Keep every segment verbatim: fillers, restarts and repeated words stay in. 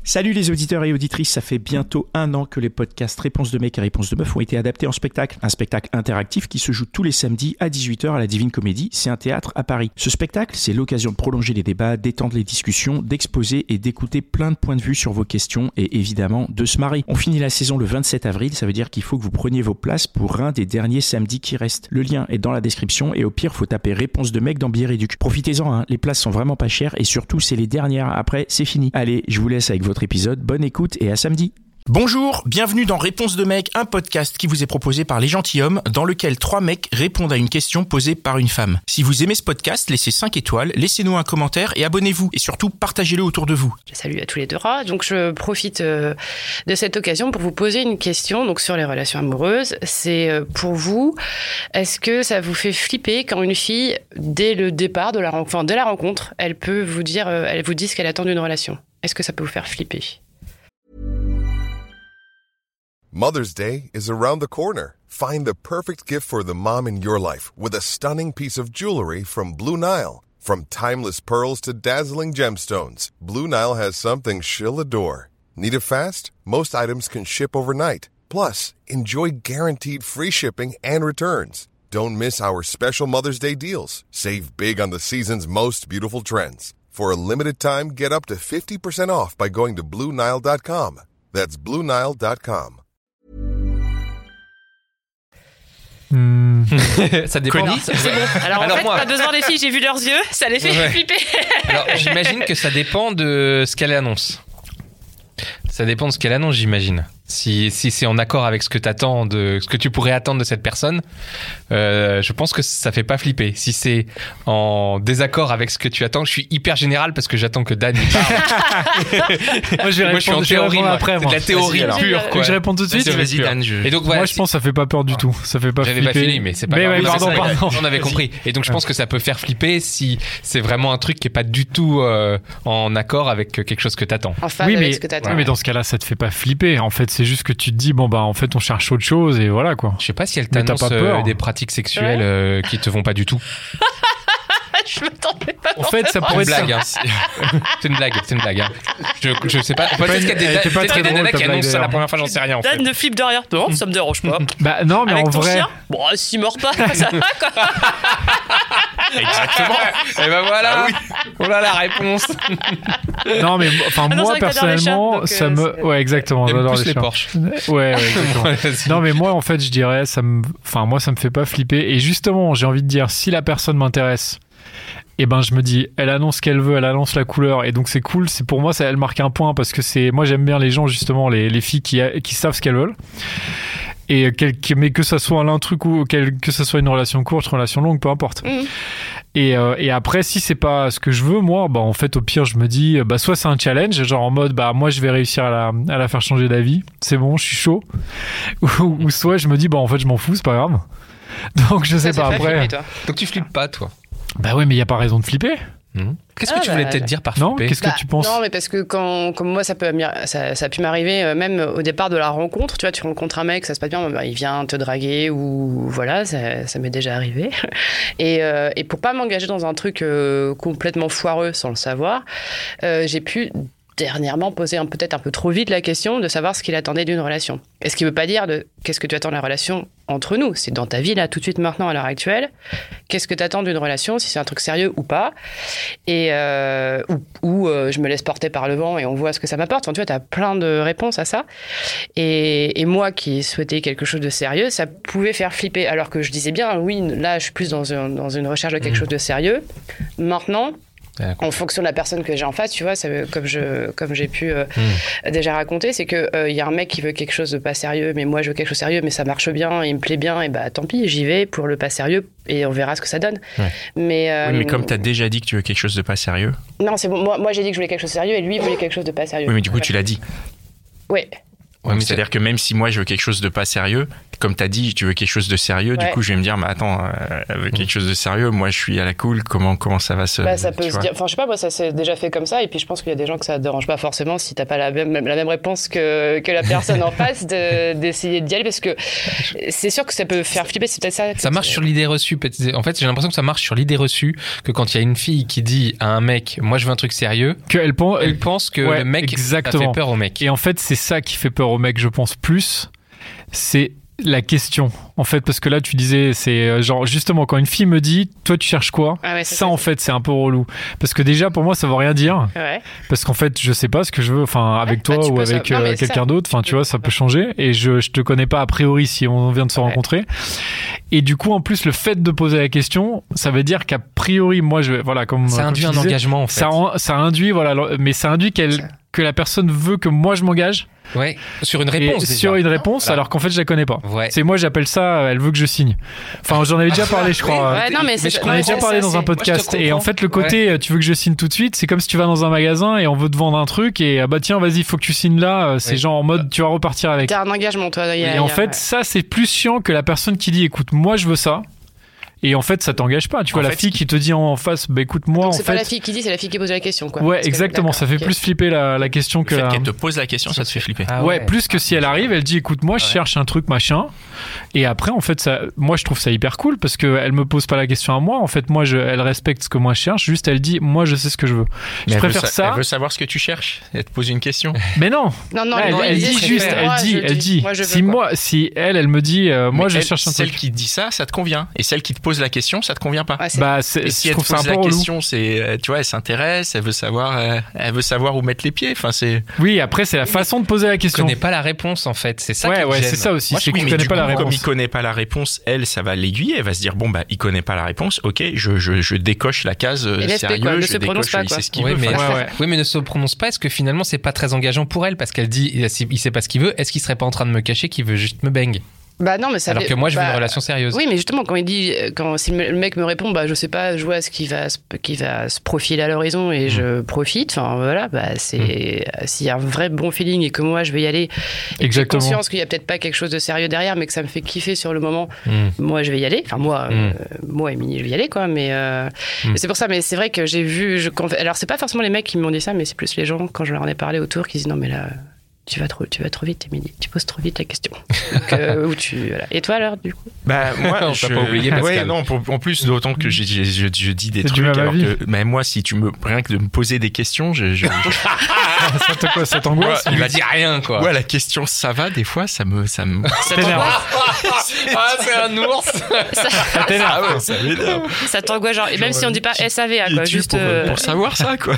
Salut les auditeurs et auditrices, ça fait bientôt un an que les podcasts Réponse de mec et Réponse de meuf ont été adaptés en spectacle. Un spectacle interactif qui se joue tous les samedis à dix-huit heures à la Divine Comédie, c'est un théâtre à Paris. Ce spectacle, c'est l'occasion de prolonger les débats, d'étendre les discussions, d'exposer et d'écouter plein de points de vue sur vos questions et évidemment de se marrer. On finit la saison le vingt-sept avril, ça veut dire qu'il faut que vous preniez vos places pour un des derniers samedis qui restent. Le lien est dans la description et au pire, faut taper Réponse de mec dans Bière-Éduc. Profitez-en, hein, les places sont vraiment pas chères et surtout, c'est les dernières. Après, c'est fini. Allez, je vous laisse avec votre épisode. Bonne écoute et à samedi. Bonjour, bienvenue dans Réponse de mec, un podcast qui vous est proposé par Les Gentilshommes, dans lequel trois mecs répondent à une question posée par une femme. Si vous aimez ce podcast, laissez cinq étoiles, laissez-nous un commentaire et abonnez-vous. Et surtout, partagez-le autour de vous. Salut à tous les deux rats. Donc je profite euh, de cette occasion pour vous poser une question donc sur les relations amoureuses. C'est euh, pour vous, est-ce que ça vous fait flipper quand une fille, dès le départ de la rencontre, enfin, dès la rencontre, elle peut vous dire, euh, elle vous dit ce qu'elle attend d'une relation? Est-ce que ça peut vous faire flipper? Mother's Day is around the corner. Find the perfect gift for the mom in your life with a stunning piece of jewelry from Blue Nile. From timeless pearls to dazzling gemstones, Blue Nile has something she'll adore. Need it fast? Most items can ship overnight. Plus, enjoy guaranteed free shipping and returns. Don't miss our special Mother's Day deals. Save big on the season's most beautiful trends. For a limited time, get up to fifty percent off by going to Blue Nile dot com. That's Blue Nile dot com. Mmh. Ça dépend. C'est bon. Alors, en Alors fait, moi... pas besoin des filles, j'ai vu leurs yeux, ça les fait ouais. flipper. Alors j'imagine que ça dépend de ce qu'elle annonce. Ça dépend de ce qu'elle annonce, j'imagine. Si, si c'est en accord avec ce que t'attends, de ce que tu pourrais attendre de cette personne, euh, je pense que ça fait pas flipper. Si c'est en désaccord avec ce que tu attends, je suis hyper général parce que j'attends que Dan y parle. moi, je vais moi, je suis en théorie, moi. après. C'est de la théorie pure, quoi. Je réponds tout de suite. Vas-y, vas-y, Dan. Je... Et donc, voilà, moi, je pense que ça fait pas peur du tout. Ça fait pas J'avais flipper. pas fini, mais c'est pas mais grave. Ouais, pardon, ça, pardon. On avait compris. Et donc, je pense que ça peut faire flipper si c'est vraiment un truc qui est pas du tout euh, en accord avec quelque chose que t'attends. En phase oui, avec mais, ce que t'attends. Oui, mais dans ce cas-là, ça te fait pas flipper. En fait, c'est juste que tu te dis, bon, bah, en fait, on cherche autre chose et voilà, quoi. Je sais pas si elle t'annonce euh, des pratiques sexuelles ouais. euh, qui te vont pas du tout. Je m'attendais pas. En fait, ça pourrait être une blague. Hein. C'est une blague, c'est une blague. Hein. Je, je sais pas. Peut-être qu'il y a des, pas peut-être très des nanas qui annoncent ça la hein. première fois, j'en sais rien. En fait. Dan ne flippe de rien. Non, ça me dérange pas. Bah non, mais avec en ton vrai. Chien, bon, s'il mord pas, ça va quoi. Exactement. Et ben voilà. Oui. Voilà la réponse. Non mais enfin ah non, moi personnellement, donc, ça euh, me, c'est... ouais exactement. J'adore les, les Porsche. Ouais, ouais exactement. Non mais moi en fait je dirais ça me, enfin moi ça me fait pas flipper et justement j'ai envie de dire si la personne m'intéresse. Et ben je me dis elle annonce ce qu'elle veut, elle annonce la couleur et donc c'est cool, c'est pour moi ça elle marque un point parce que c'est moi j'aime bien les gens justement les les filles qui qui savent ce qu'elles veulent. Et quel, mais que ça soit un truc ou quel, que ça soit une relation courte, une relation longue, peu importe. Mmh. Et, euh, et après, si c'est pas ce que je veux, moi, bah en fait, au pire, je me dis, bah soit c'est un challenge, genre en mode, bah moi, je vais réussir à la, à la faire changer d'avis, c'est bon, je suis chaud. Ou, ou soit je me dis, bah en fait, je m'en fous, c'est pas grave. Donc je sais ça, pas après. Flipper, Donc tu flippes pas, toi? Bah ouais, mais il y a pas raison de flipper. Mmh. Qu'est-ce ah que tu bah, voulais peut-être dire par non, flipper? qu'est-ce bah, que tu penses? Non, mais parce que quand, comme moi, ça, peut, ça, ça a pu m'arriver euh, même au départ de la rencontre. Tu vois, tu rencontres un mec, ça se passe bien, bah, il vient te draguer ou voilà, ça, ça m'est déjà arrivé. Et, euh, et pour pas m'engager dans un truc euh, complètement foireux sans le savoir, euh, j'ai pu dernièrement poser un, peut-être un peu trop vite la question de savoir ce qu'il attendait d'une relation. Et ce qui ne veut pas dire de qu'est-ce que tu attends de la relation entre nous. C'est dans ta vie, là, tout de suite, maintenant, à l'heure actuelle. Qu'est-ce que tu attends d'une relation, si c'est un truc sérieux ou pas. Et euh, ou, ou euh, je me laisse porter par le vent et on voit ce que ça m'apporte. Enfin, tu vois, tu as plein de réponses à ça. Et, et moi qui souhaitais quelque chose de sérieux, ça pouvait faire flipper. Alors que je disais bien, oui, là, je suis plus dans, un, dans une recherche de quelque mmh. chose de sérieux. Maintenant... En fonction de la personne que j'ai en face, tu vois, ça, comme, je, comme j'ai pu euh, mmh. déjà raconter, c'est qu'il euh, y a un mec qui veut quelque chose de pas sérieux, mais moi je veux quelque chose de sérieux, mais ça marche bien, il me plaît bien, et bah tant pis, j'y vais pour le pas sérieux et on verra ce que ça donne. Ouais. Mais, euh, oui, mais comme tu as déjà dit que tu veux quelque chose de pas sérieux. Non, c'est bon, moi, moi j'ai dit que je voulais quelque chose de sérieux et lui voulait quelque chose de pas sérieux. Oui, mais du coup ouais. tu l'as dit. Oui. Ouais, mais c'est-à-dire que même si moi je veux quelque chose de pas sérieux, comme t'as dit, tu veux quelque chose de sérieux, Ouais. du coup je vais me dire, mais attends, euh, elle veut quelque chose de sérieux, moi je suis à la cool, comment, comment ça va se... Bah, ça peut tu se vois. dire. Enfin, je sais pas, moi, ça s'est déjà fait comme ça. Et puis, je pense qu'il y a des gens que ça dérange pas forcément si t'as pas la même, la même réponse que, que la personne en face de, d'essayer d'y aller. Parce que c'est sûr que ça peut faire flipper. C'est peut-être ça. Ça marche sur l'idée reçue. peut-être. En fait, j'ai l'impression que ça marche sur l'idée reçue que quand il y a une fille qui dit à un mec, moi je veux un truc sérieux, Qu'elle pense, elle pense que Ouais, le mec exactement. ça fait peur au mec. Et en fait, c'est ça qui fait peur au mec, je pense, plus. C'est la question. En fait, parce que là, tu disais, c'est euh, genre, justement, quand une fille me dit, toi, tu cherches quoi? Ah ouais, c'est Ça, ça, en c'est- fait, c'est un peu relou. Parce que déjà, pour moi, ça veut rien dire. Ouais. Parce qu'en fait, je sais pas ce que je veux, enfin, avec Ouais, toi bah, tu ou peux ça- avec non, euh, mais quelqu'un ça- d'autre. Enfin, tu vois, ça peut changer. Et je, je te connais pas a priori si on vient de se Ouais. rencontrer. Et du coup, en plus, le fait de poser la question, ça veut dire qu'a priori, moi, je, voilà, comme Ça comme induit tu un disais, engagement en fait. Ça, en- ça induit, voilà, le- mais ça induit qu'elle, Ça. que la personne veut que moi je m'engage. Ouais. Sur une réponse. Et déjà. sur une réponse, Voilà. alors qu'en fait, je la connais pas. Ouais. C'est moi, j'appelle ça, elle veut que je signe. Enfin, j'en avais déjà parlé, je crois. Ouais, non, mais c'est je ça- On en a ouais, déjà c'est parlé ça, dans c'est- un moi, je te podcast. Et en comprends. fait, le côté, euh, tu veux que je signe tout de suite, c'est comme si tu vas dans un magasin et on veut te vendre un truc et ah bah tiens, vas-y, il faut que tu signes là. Euh, C'est Ouais. genre en mode, tu vas repartir avec. T'as un engagement, toi. il y a- Et il y en a- fait, ça, c'est plus chiant que la personne qui dit, écoute, moi, je veux ça. Et en fait, ça t'engage pas. Tu vois, En la fait, fille qui te dit en face, bah écoute, moi, Donc, en c'est pas la fait. fille qui dit, c'est la fille qui pose la question, quoi. Ouais, Parce que- exactement. d'accord, Ça fait ok. plus flipper la, la question Le que fait la. qu'elle te pose la question, ça te fait flipper. Ah Ouais, plus que si elle arrive, elle dit écoute, moi je Ouais. cherche un truc machin. Et après, en fait, ça, moi je trouve ça hyper cool parce qu'elle me pose pas la question à moi. En fait, moi je, elle respecte ce que moi je cherche. Juste, elle dit moi je sais ce que je veux. Mais je elle veut préfère sa- ça. Elle veut savoir ce que tu cherches. Elle te pose une question. Mais non, Non, non, Là, elle, non, elle disait, dit c'est juste, que elle moi, dit, je elle dit. Moi, je veux, si quoi. moi, si elle, elle me dit euh, moi Mais je elle- cherche un Celle truc. qui dit ça, ça te convient. Et celle qui te pose la question, ça te convient pas. Ouais, c'est- Bah, c'est, Et si je elle te trouve ça un pose peu la relou. question, c'est, euh, tu vois, elle s'intéresse, elle veut savoir, euh, elle veut savoir où mettre les pieds. Enfin, c'est. Oui, après c'est la façon de poser la Je question. connais pas la réponse en fait. C'est ça qui Ouais, me ouais, gêne. c'est ça aussi. Moi, C'est oui, que mais tu connais du pas coup, la Comme réponse. il connaît pas la réponse, elle, ça va l'aiguiller. Elle va se dire bon bah, il connaît pas la réponse. Ok, je, je, je décoche la case euh, Et laisse-le, sérieux. quoi, ne je se prononce décoche, pas, il quoi. sait ce qu'il Oui, veut. mais, Enfin, Ouais, ouais. oui, mais ne se prononce pas. Est-ce que finalement c'est pas très engageant pour elle parce qu'elle dit il sait- il sait pas ce qu'il veut. Est-ce qu'il serait pas en train de me cacher qu'il veut juste me bang Bah non, mais ça alors fait- que moi je veux bah, une relation sérieuse. Oui, mais justement, quand il dit, quand si le mec me répond, bah je sais pas, je vois ce qui va, se- qui va se profiler à l'horizon et je profite. Enfin voilà, bah c'est s'il y a un vrai bon feeling et que moi je vais y aller, et que j'ai Exactement. conscience qu'il y a peut-être pas quelque chose de sérieux derrière, mais que ça me fait kiffer sur le moment. Mm. Moi je vais y aller. Enfin moi, Mm. euh, moi Émilie, je vais y aller quoi. Mais euh, Mm. c'est pour ça. Mais c'est vrai que j'ai vu. Je, quand- alors c'est pas forcément les mecs qui m'ont dit ça, mais c'est plus les gens quand je leur en ai parlé autour qui disent non mais là. Tu vas trop, tu vas trop vite, Émilie. Tu poses trop vite la question. Donc, euh, où tu, voilà. Et toi alors, du coup Bah moi, On t'a je... pas oublié, Pascal. Ouais, non, pour- en plus d'autant que j'ai- j'ai- je, je dis des C'est du trucs même alors avis. que, mais moi, si tu me rien que de me poser des questions, je, je, je- ça te quoi, ça t'angoisse. Il va dire rien quoi. ouais, la question ça va des fois, ça me, ça me, Ça T'énerve. Ah c'est un ours. Ça t'énerve. ah ouais, ça m'énerve. Ça t'angoisse genre et même si on dit pas S A V A Qui quoi, es-tu juste pour, euh, pour savoir ça quoi.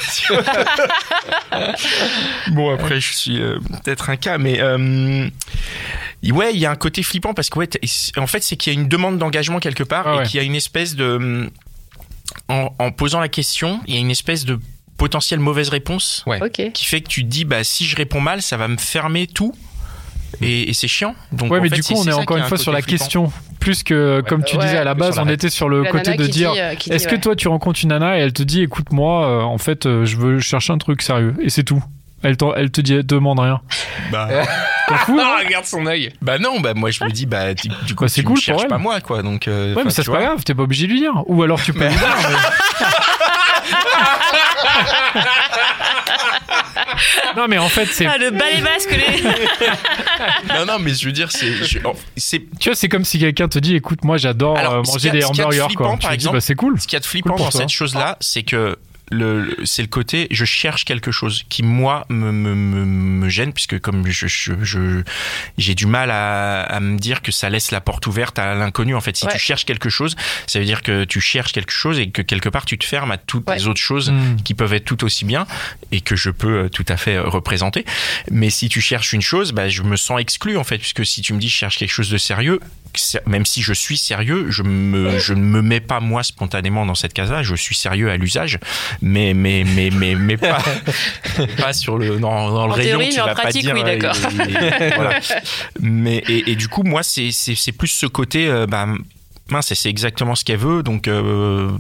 Bon après je suis euh, peut-être un cas mais euh, ouais il y a un côté flippant parce que ouais, en fait c'est qu'il y a une demande d'engagement quelque part Ah ouais. et qu'il y a une espèce de en, en posant la question il y a une espèce de potentielle mauvaise réponse Ouais. OK. qui fait que tu te dis bah si je réponds mal ça va me fermer tout et, et c'est chiant donc Ouais, en mais fait, du c'est- coup, on c'est est ça encore qui une a fois un sur la côté flippant. question. Plus que, comme tu Ouais, disais à la plus base, sur on la était sur le La côté nana de qui dire dit, euh, qui dit, est-ce que ouais. toi tu rencontres une nana et elle te dit écoute moi euh, en fait euh, je veux chercher un truc sérieux et c'est tout. Elle, t'en- elle te dit, elle te demande rien. bah, T'en fous, hein Ah, regarde son œil. bah non bah moi je me dis bah du, du coup Bah, c'est tu cool me pour cherches elle. pas moi quoi donc euh, Ouais, mais enfin, ça tu c'est pas vois. grave, t'es pas obligé de lui dire. Ou alors tu peux lui dire. mais- Non, mais en fait, c'est. Ah, le balai basque les Non, non, mais je veux dire, c'est, je- oh, c'est Tu vois, c'est comme si quelqu'un te dit écoute, moi j'adore Alors, euh, ce manger qu'il y des a- ce qu'il y a de hamburgers. flippant, Quoi. Tu par te dis, exemple, bah, c'est cool. ce qu'il y a de flippant Cool pour dans toi. cette chose-là, c'est que le, le- c'est le côté, je cherche quelque chose qui moi me, me, me, me gêne puisque comme je, je, je j'ai du mal à, à me dire que ça laisse la porte ouverte à l'inconnu. En fait, si Ouais. tu cherches quelque chose, ça veut dire que tu cherches quelque chose et que quelque part tu te fermes à toutes Ouais. les autres choses Mm. qui peuvent être tout aussi bien et que je peux euh, tout à fait euh, représenter. Mais si tu cherches une chose, bah, je me sens exclu en fait, puisque si tu me dis je cherche quelque chose de sérieux, c'est- même si je suis sérieux, je me, je ne me mets pas moi spontanément dans cette case-là. Je suis sérieux à l'usage, mais mais mais mais mais pas pas sur le dans, dans le En rayon. théorie, Tu mais en vas pas pratique, dire, oui, euh, d'accord. il- il- voilà. Mais et, et du coup moi c'est c'est c'est plus ce côté euh, bah mince, c'est exactement ce qu'elle veut, donc euh,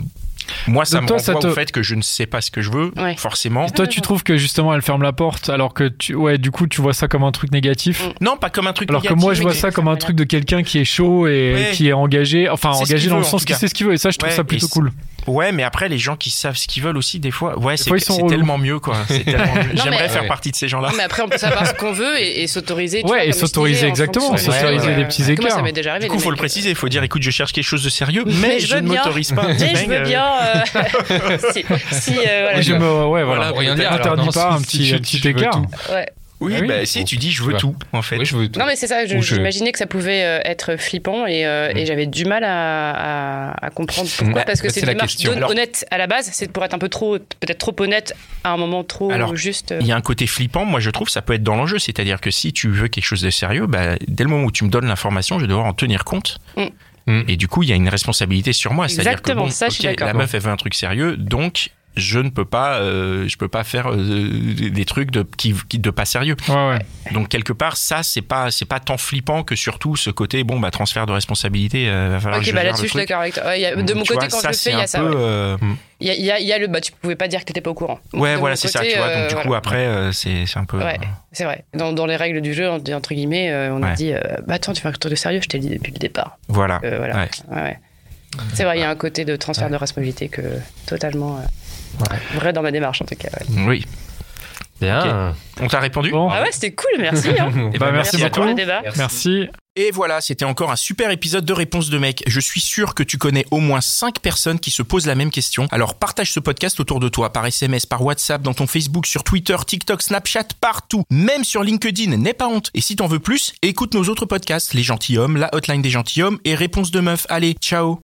Moi, ça Donc me toi, renvoie ça te- au fait que je ne sais pas ce que je veux, Ouais. forcément. Et toi, tu trouves que justement elle ferme la porte alors que tu, ouais, du coup, tu vois ça comme un truc négatif. Mm. Non, pas comme un truc Alors que négatif, moi, je mais vois que- ça comme un truc de quelqu'un qui est chaud et Ouais. qui est engagé. Enfin, C'est ce engagé qu'il dans veut, le en sens tout qu'il cas. sait ce qu'il veut. Et ça, je trouve Ouais, ça plutôt et cool. Ouais, mais après, les gens qui savent ce qu'ils veulent aussi, des fois, ouais, c'est, fois, ils sont c'est relous. tellement mieux, quoi. C'est tellement mieux. Non, J'aimerais mais- faire Ouais. partie de ces gens-là. Non, mais après, on peut savoir ce qu'on veut et, et s'autoriser. tu vois, Ouais, et comme je s'autoriser disais, en exactement, fonction de- s'autoriser Ouais, des ouais. petits Parce que Moi, ça écarts. m'est déjà arrivé. Du coup, les faut le mecs, préciser. Il faut dire, écoute, je cherche quelque chose de sérieux, Mais mais je je veux ne bien. m'autorise pas. un Mais petit je veux bang, bien. euh, si, si, euh, voilà. Et je me, ouais, voilà. Pour rien dire, T'interdis alors non, pas un si- petit, si un tu- petit tu veux écart. tout. Ouais. Oui, Ah oui. bah si, tu dis, je veux Tu vois. tout, en fait. Oui, je veux tout. Non, mais c'est ça. je- Ou je- J'imaginais que ça pouvait euh, être flippant et, euh, et j'avais du mal à, à, à comprendre pourquoi. Ouais, parce que bah, c'est c'est une la démarche question. d'hon- Alors- honnête à la base. C'est pour être un peu trop, peut-être trop honnête à un moment trop Alors, juste. euh, Il y a un côté flippant, moi je trouve, ça peut être dans l'enjeu. C'est-à-dire que si tu veux quelque chose de sérieux, bah, dès le moment où tu me donnes l'information, je vais devoir en tenir compte. Mm. Mm. Et du coup, il y a une responsabilité sur moi. C'est-à-dire que Exactement, bon, ça, je suis ok, d'accord. la meuf, elle veut un truc sérieux, donc je ne peux pas, euh, je peux pas faire euh, des trucs de, qui, qui- de pas sérieux. Ouais, ouais. Donc quelque part, ça, c'est pas, c'est pas tant flippant que surtout ce côté, bon, bah, transfert de responsabilité, euh, va falloir Ok, que je bah gère là-dessus, le je suis truc. d'accord avec toi. Ouais, il y a- de Donc, mon tu côté, vois, quand je le c'est fais, il y un a ça. peu, ouais. euh, Il y a, il y a- il y a le. Bah, tu pouvais pas dire que t'étais pas au courant. Ouais, De voilà, mon c'est ça, côté, tu vois. Donc euh, du coup, voilà. après, euh, c'est, c'est un peu. Ouais, c'est vrai. Dans, dans les règles du jeu, entre entre guillemets, euh, on a Ouais. dit euh, bah attends, tu fais un truc de sérieux, je t'ai dit depuis le départ. Voilà. Euh, voilà. Ouais. Ouais, ouais. C'est vrai, il y a un côté de transfert de responsabilité que totalement euh, vrai dans ma démarche en tout cas. ouais. Oui. Bien. On t'a répondu? Bon, Ah ouais, c'était cool, merci. Hein. Eh bah, ben, merci à beaucoup. pour le débat. merci. Et voilà, c'était encore un super épisode de Réponse de mec. Je suis sûr que tu connais au moins cinq personnes qui se posent la même question. Alors partage ce podcast autour de toi, par S M S, par WhatsApp, dans ton Facebook, sur Twitter, TikTok, Snapchat, partout. Même sur LinkedIn, n'aie pas honte. Et si t'en veux plus, écoute nos autres podcasts, Les Gentilshommes, La Hotline des Gentilshommes et Réponse de meuf. Allez, ciao!